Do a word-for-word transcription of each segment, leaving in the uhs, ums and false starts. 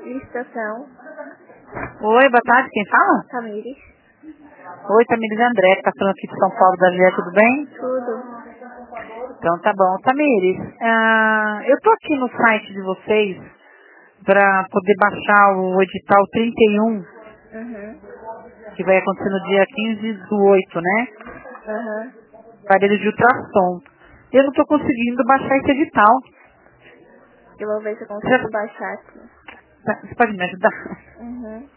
licitação. Oi, boa tarde, quem fala? Tamires. Oi, Tamires André, que tá falando aqui de São Paulo da Gé, tudo bem? Tudo. Então tá bom. Tamires, ah, eu tô aqui no site de vocês para poder baixar o edital trinta e um, Uhum. que vai acontecer no dia quinze do oito, né? Uhum. Aparelho de ultrassom. Eu não tô conseguindo baixar esse edital. Eu vou ver se eu Você, já- consigo baixar aqui. tá- você pode me ajudar? Uhum.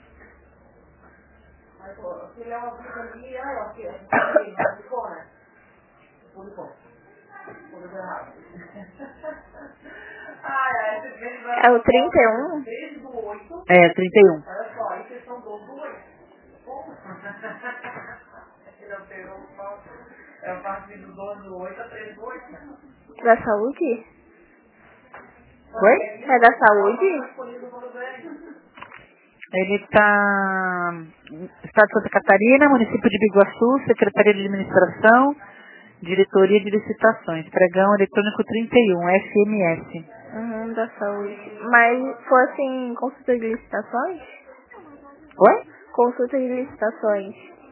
É o trinta e um? É, trinta e um. Da saúde? Oi? É da saúde? Ele tá Estado de Santa Catarina, município de Biguaçu, Secretaria de Administração, Diretoria de Licitações, pregão eletrônico trinta e um, S M S. Uhum, da saúde. Mas fosse em consulta de licitações? Oi? Consulta de licitações.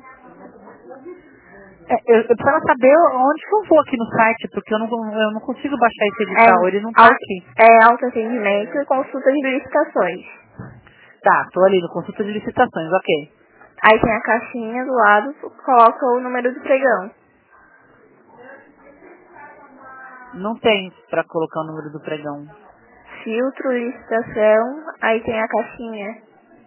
É, eu, eu precisava saber onde que eu vou aqui no site, porque eu não, eu não consigo baixar esse edital, ele não tá É, aqui. é autoatendimento e consulta de licitações. Tá, tô ali no consulta de licitações, ok. Aí tem a caixinha do lado, coloca o número do pregão. Não tem pra colocar o número do pregão. Filtro, licitação, aí tem a caixinha.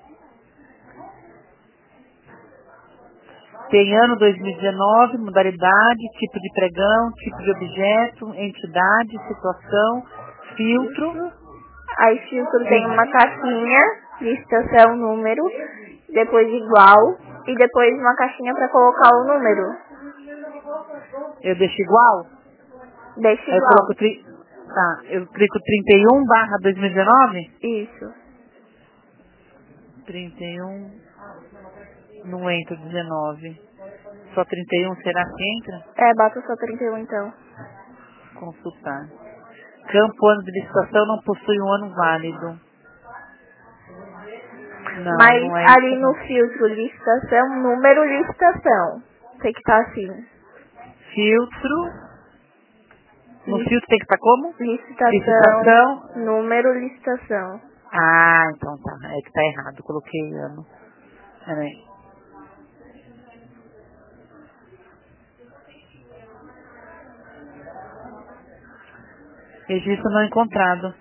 Tem ano dois mil e dezenove, modalidade, tipo de pregão, tipo de objeto, entidade, situação, filtro. Filtro. Aí filtro tem uma caixinha, licitação, número, depois igual, e depois uma caixinha para colocar o número. Eu deixo igual? Deixa Aí eu igual. coloco tri... Tá, eu clico trinta e um barra dois mil e dezenove? Isso. trinta e um, não entra dezenove. Só trinta e um, será que entra? É, bota só trinta e um então. Consultar. Campo ano de licitação não possui um ano válido. Não, Mas não é ali isso no não. filtro licitação, número licitação. Tem que estar assim. Filtro. No Lic- filtro tem que estar como? Licitação, Licitação. número licitação. Ah, então tá. É que tá errado. Coloquei ano. Peraí. Registro não encontrado.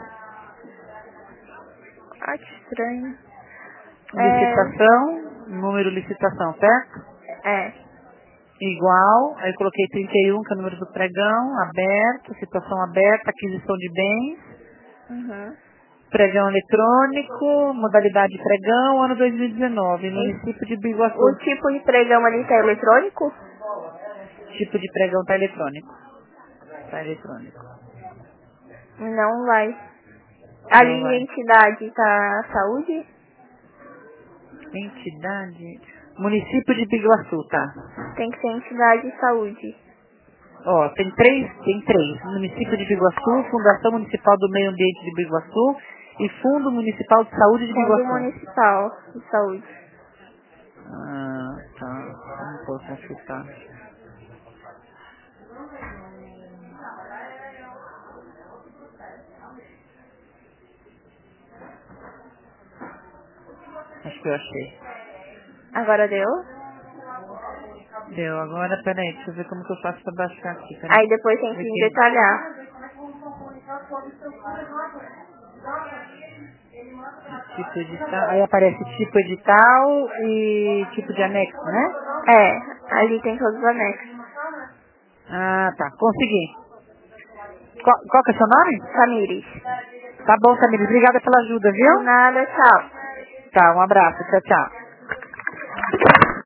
Ah, que estranho. É, Licitação. Número licitação, certo? é. Igual. Aí coloquei trinta e um, que é o número do pregão. Aberto. Situação aberta. Aquisição de bens. Uhum. Pregão eletrônico. Modalidade pregão. Ano dois mil e dezenove. E Município de o Biguaçu. tipo de pregão ali tá eletrônico? Tipo de pregão tá eletrônico. Tá eletrônico. Não vai. Não Ali vai. a entidade tá saúde? Entidade. Município de Biguaçu, tá? Tem que ser entidade saúde. Ó, tem três, tem três. Município de Biguaçu, Fundação Municipal do Meio Ambiente de Biguaçu e Fundo Municipal de Saúde de Fundo Biguaçu. municipal de saúde. Ah, tá. Vamos por consultar. Acho que eu achei. Agora deu? Deu. Agora, peraí, deixa eu ver como que eu faço pra baixar aqui. Aí Peraí. depois tem que Aqui. detalhar. Tipo edital. Aí aparece tipo edital e tipo de anexo, né? É, ali tem todos os anexos. Ah, tá. Consegui. Qual, qual que é o seu nome? Tamires. Tá bom, Samir. Obrigada pela ajuda, De viu? nada, tchau. Tá, um abraço. Tchau, tchau.